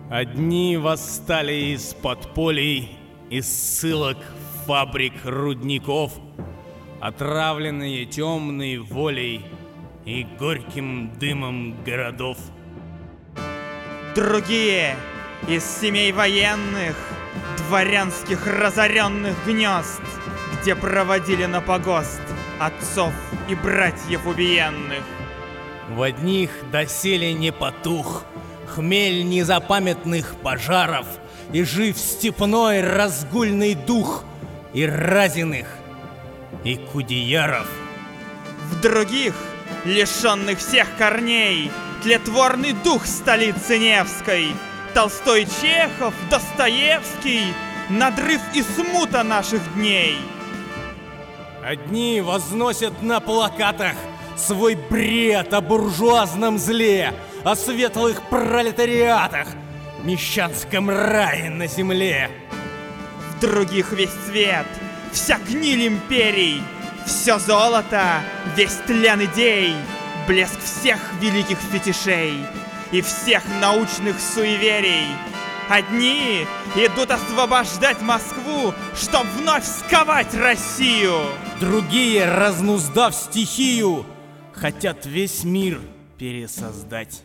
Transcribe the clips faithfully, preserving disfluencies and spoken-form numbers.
Одни восстали из подполей, из ссылок, фабрик, рудников, отравленные темной волей и горьким дымом городов. Другие из семей военных, дворянских разоренных гнезд, где проводили на погост отцов и братьев убиенных. В одних доселе не потух хмель незапамятных пожаров, и жив степной разгульный дух и разиных, и кудеяров. В других, лишенных всех корней, тлетворный дух столицы Невской, Толстой, Чехов, Достоевский, надрыв и смута наших дней. Одни возносят на плакатах свой бред о буржуазном зле, о светлых пролетариатах, мещанском рае на земле. В других весь цвет, вся гниль империй, все золото, весь тлен идей, блеск всех великих фетишей и всех научных суеверий. Одни идут освобождать Москву, чтоб вновь сковать Россию. Другие, разнуздав стихию, хотят весь мир пересоздать.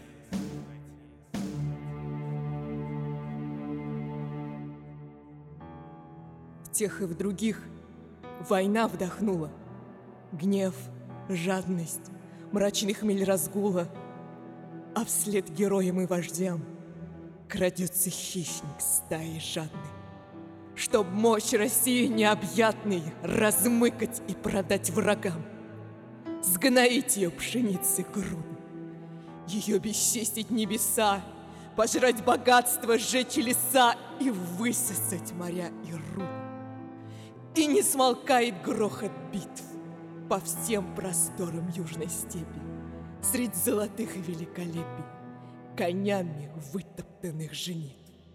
В тех и в других война вдохнула. Гнев, жадность, мрачный хмель разгула. А вслед героям и вождям крадется хищник стаи жадный, чтоб мощь России необъятной размыкать и продать врагам, сгноить ее пшеницы груды, ее бесчестить небеса, пожрать богатство, сжечь леса и высосать моря и руды. И не смолкает грохот битв по всем просторам южной степи, средь золотых великолепий, конями вытоптанных женит.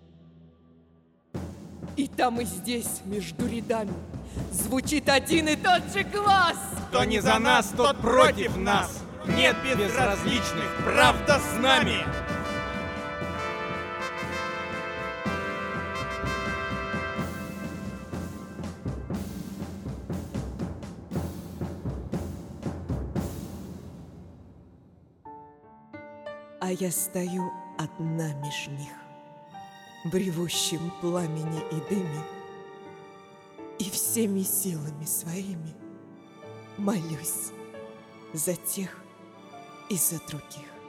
И там и здесь, между рядами, звучит один и тот же глаз. Кто не за нас, тот против нас. Нет безразличных, правда с нами. А я стою одна меж них, в ревущем пламени и дыме, и всеми силами своими молюсь за тех и за других.